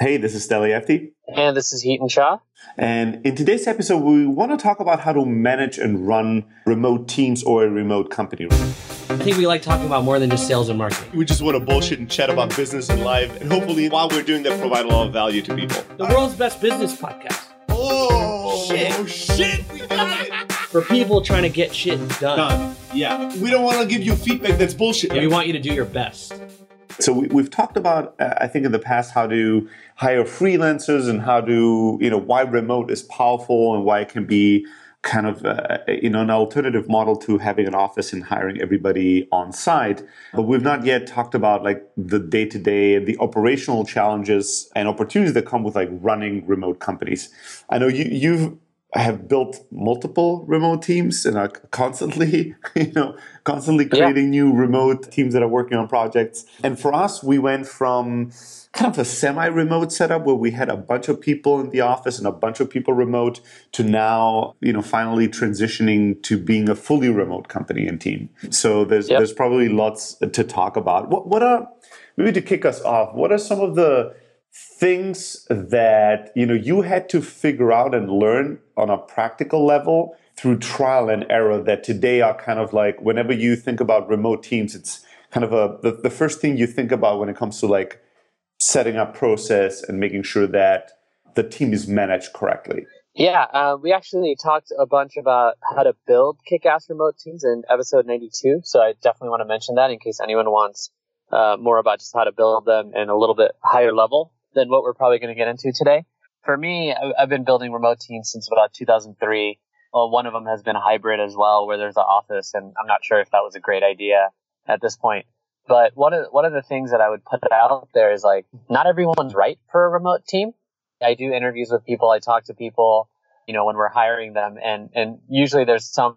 Hey, this is Steli Efti. And this is Heaton Shah. And in today's episode, we want to talk about how to manage and run remote teams or a remote company. I think we like talking about more than just sales and marketing. We just want to bullshit and chat about business and life. And hopefully, while we're doing that, provide a lot of value to people. The world's best business podcast. Oh, shit. We got it. For people trying to get shit done. Yeah. We don't want to give you feedback that's bullshit. We want you to do your best. So we've talked about, I think in the past, how to hire freelancers and how to, why remote is powerful and why it can be kind of, an alternative model to having an office and hiring everybody on site. But we've not yet talked about like the day-to-day, the operational challenges and opportunities that come with like running remote companies. I know you've have built multiple remote teams and are constantly creating new remote teams that are working on projects. And for us, we went from kind of a semi-remote setup where we had a bunch of people in the office and a bunch of people remote to now, finally transitioning to being a fully remote company and team. So there's probably lots to talk about. What are, maybe to kick us off, what are some of the things that you had to figure out and learn on a practical level through trial and error that today are kind of like, whenever you think about remote teams, it's kind of the first thing you think about when it comes to like setting up process and making sure that the team is managed correctly? Yeah, we actually talked a bunch about how to build kick-ass remote teams in episode 92. So I definitely want to mention that in case anyone wants more about just how to build them in a little bit higher level than what we're probably going to get into today. For me, I've been building remote teams since about 2003. Well, one of them has been a hybrid as well, where there's an office, and I'm not sure if that was a great idea at this point. But one of the things that I would put out there is like, not everyone's right for a remote team. I do interviews with people. I talk to people, when we're hiring them, and usually there's some,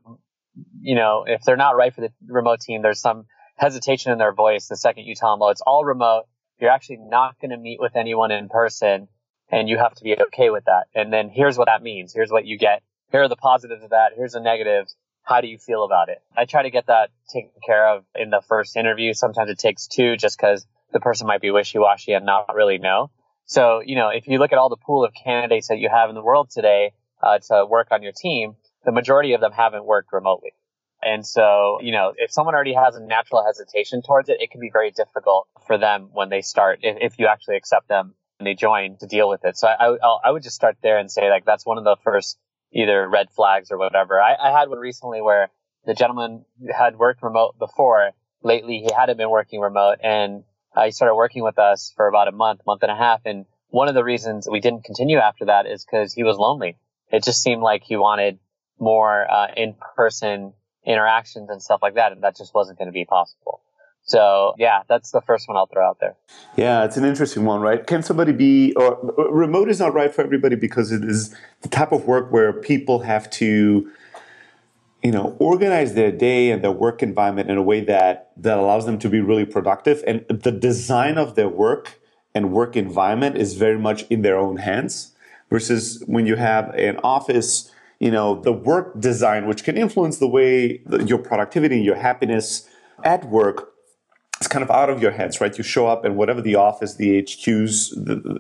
if they're not right for the remote team, there's some hesitation in their voice the second you tell them, oh, it's all remote. You're actually not going to meet with anyone in person, and you have to be okay with that. And then here's what that means. Here's what you get. Here are the positives of that. Here's the negatives. How do you feel about it? I try to get that taken care of in the first interview. Sometimes it takes two just because the person might be wishy-washy and not really know. So, if you look at all the pool of candidates that you have in the world today to work on your team, the majority of them haven't worked remotely. And so, if someone already has a natural hesitation towards it, it can be very difficult for them when they start, if you actually accept them and they join, to deal with it. So I would just start there and say, like, that's one of the first either red flags or whatever. I had one recently where the gentleman had worked remote before. Lately, he hadn't been working remote, and he started working with us for about a month and a half. And one of the reasons we didn't continue after that is because he was lonely. It just seemed like he wanted more in-person interactions and stuff like that, and that just wasn't going to be possible. So yeah, that's the first one I'll throw out there. Yeah, it's an interesting one, right? Can somebody be, or remote is not right for everybody because it is the type of work where people have to, organize their day and their work environment in a way that allows them to be really productive. And the design of their work and work environment is very much in their own hands versus when you have an office, the work design, which can influence the way your productivity and your happiness at work, it's kind of out of your hands, right? You show up and whatever the office, the HQs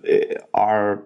are,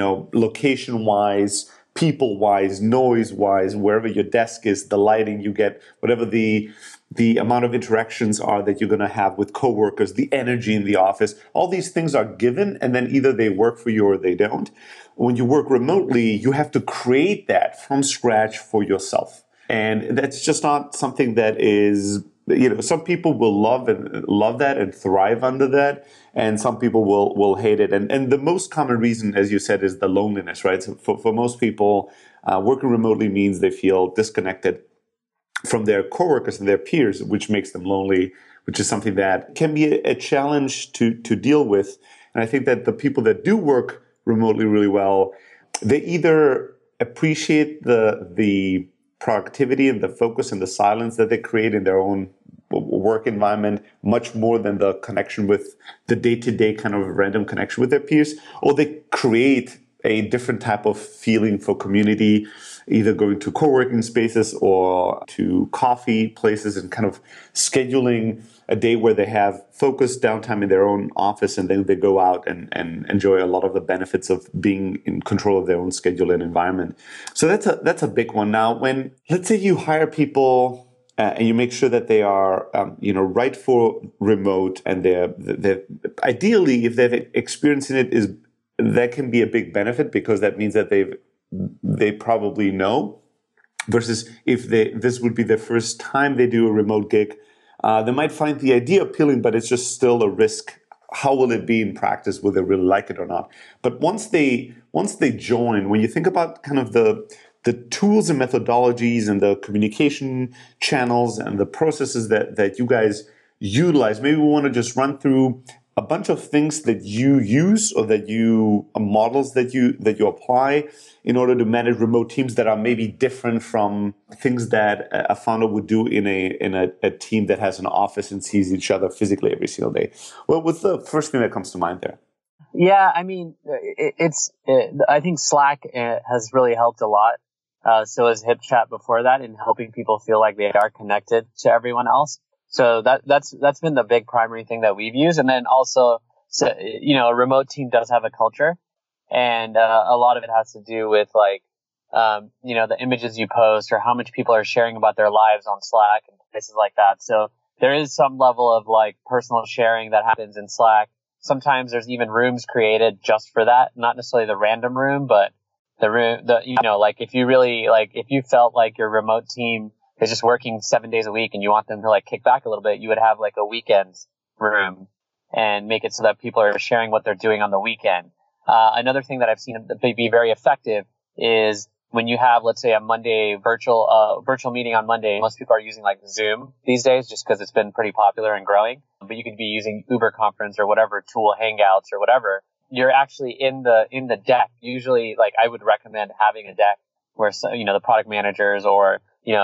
location-wise, people-wise, noise-wise, wherever your desk is, the lighting you get, whatever the amount of interactions are that you're going to have with coworkers, the energy in the office, all these things are given, and then either they work for you or they don't. When you work remotely, you have to create that from scratch for yourself. And that's just not something that is, some people will love that and thrive under that. And some people will hate it. And the most common reason, as you said, is the loneliness, right? So for most people, working remotely means they feel disconnected from their coworkers and their peers, which makes them lonely, which is something that can be a challenge to deal with. And I think that the people that do work remotely really well, they either appreciate the productivity and the focus and the silence that they create in their own work environment much more than the connection with the day-to-day kind of random connection with their peers, or they create a different type of feeling for community, either going to co-working spaces or to coffee places and kind of scheduling a day where they have focused downtime in their own office, and then they go out and enjoy a lot of the benefits of being in control of their own schedule and environment. So that's a big one. Now, when let's say you hire people and you make sure that they are right for remote, and they're ideally, if they've experienced it, is that can be a big benefit, because that means that they probably know. Versus if this would be the first time they do a remote gig, they might find the idea appealing, but it's just still a risk. How will it be in practice? Will they really like it or not? But once they join, when you think about kind of the tools and methodologies and the communication channels and the processes that you guys utilize, maybe we want to just run through a bunch of things that you use, or that models that you apply in order to manage remote teams that are maybe different from things that a founder would do in a team that has an office and sees each other physically every single day. Well, what's the first thing that comes to mind there? Yeah, I mean, I think Slack has really helped a lot. So has HipChat before that, in helping people feel like they are connected to everyone else. So that's been the big primary thing that we've used. And then also, a remote team does have a culture, and a lot of it has to do with the images you post, or how much people are sharing about their lives on Slack and places like that. So there is some level of personal sharing that happens in Slack. Sometimes there's even rooms created just for that, not necessarily the random room, but the room, if you felt like your remote team is just working 7 days a week and you want them to kick back a little bit, you would have a weekends room and make it so that people are sharing what they're doing on the weekend. Another thing that I've seen be very effective is when you have, let's say, a Monday virtual meeting on Monday. Most people are using Zoom these days, just because it's been pretty popular and growing. But you could be using Uber Conference or whatever tool, Hangouts or whatever. You're actually in the deck. Usually, I would recommend having a deck where the product managers or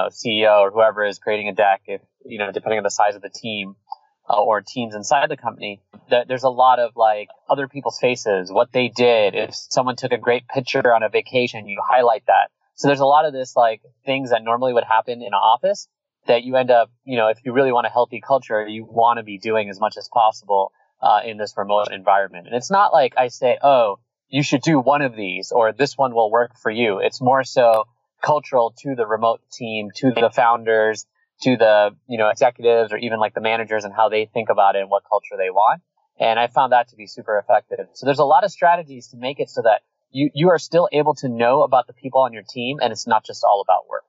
CEO or whoever is creating a deck, if depending on the size of the team or teams inside the company, there's a lot of other people's faces, what they did. If someone took a great picture on a vacation, you highlight that. So there's a lot of this things that normally would happen in an office that you end up, if you really want a healthy culture, you want to be doing as much as possible in this remote environment. And it's not like I say, oh, you should do one of these or this one will work for you. It's more so cultural to the remote team, to the founders, to the executives, or even the managers, and how they think about it and what culture they want. And I found that to be super effective. So there's a lot of strategies to make it so that you are still able to know about the people on your team, and it's not just all about work.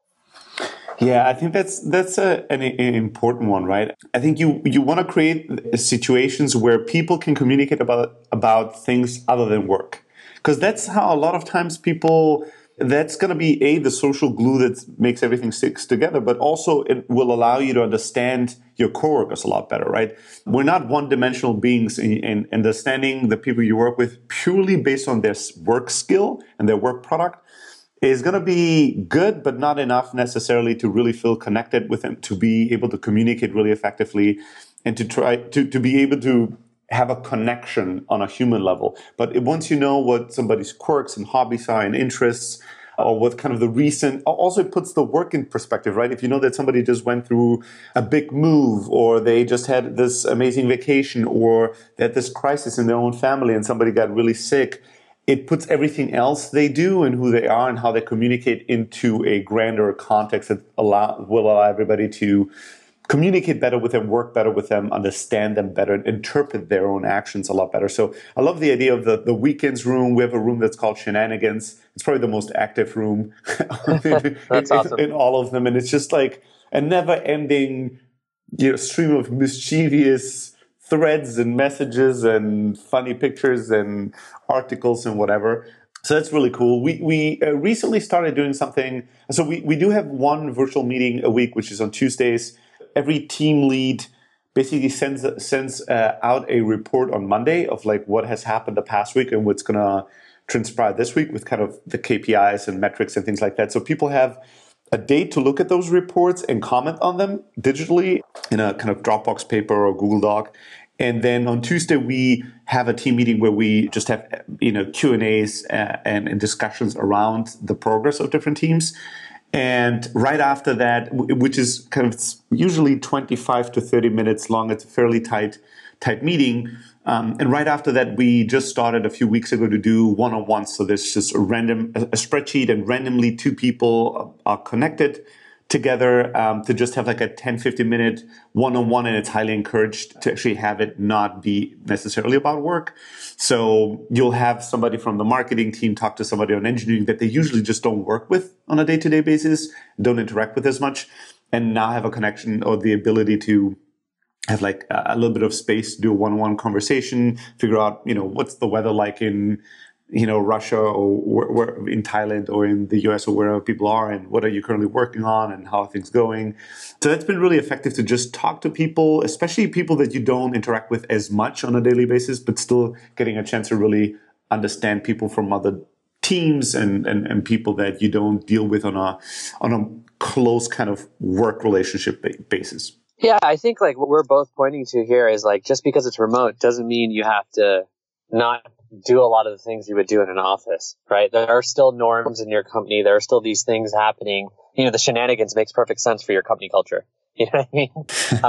Yeah, I think that's an important one, right? I think you want to create situations where people can communicate about things other than work, because that's how a lot of times that's going to be the social glue that makes everything sticks together, but also it will allow you to understand your coworkers a lot better, right? We're not one-dimensional beings in understanding the people you work with purely based on their work skill and their work product is going to be good, but not enough necessarily to really feel connected with them, to be able to communicate really effectively, and to try to be able to have a connection on a human level. But once you know what somebody's quirks and hobbies are and interests, or what kind of the recent, also it puts the work in perspective, right? If you know that somebody just went through a big move, or they just had this amazing vacation, or they had this crisis in their own family and somebody got really sick, it puts everything else they do and who they are and how they communicate into a grander context that will allow everybody to communicate better with them, work better with them, understand them better, and interpret their own actions a lot better. So I love the idea of the weekends room. We have a room that's called Shenanigans. It's probably the most active room in all of them. And it's just a never-ending stream of mischievous threads and messages and funny pictures and articles and whatever. So that's really cool. We recently started doing something. So we do have one virtual meeting a week, which is on Tuesdays. Every team lead basically sends out a report on Monday of what has happened the past week and what's going to transpire this week, with kind of the KPIs and metrics and things like that. So people have a day to look at those reports and comment on them digitally in a kind of Dropbox paper or Google Doc. And then on Tuesday, we have a team meeting where we just have Q&As and discussions around the progress of different teams. And right after that, which is kind of usually 25 to 30 minutes long, it's a fairly tight meeting. And right after that, we just started a few weeks ago to do one-on-ones. So there's just a spreadsheet, and randomly two people are connected together to just have like a 10, 15 minute one-on-one. And it's highly encouraged to actually have it not be necessarily about work. So you'll have somebody from the marketing team talk to somebody on engineering that they usually just don't work with on a day-to-day basis, don't interact with as much, and now have a connection or the ability to have like a little bit of space to do a one-on-one conversation, figure out, what's the weather like in, Russia or in Thailand or in the US or wherever people are, and what are you currently working on and how are things going. So that's been really effective to just talk to people, especially people that you don't interact with as much on a daily basis, but still getting a chance to really understand people from other teams and people that you don't deal with on a close kind of work relationship basis. Yeah, I think like what we're both pointing to here is like, just because it's remote doesn't mean you have to not do a lot of the things you would do in an office, right? There are still norms in your company. There are still these things happening. The shenanigans makes perfect sense for your company culture. You know what I mean?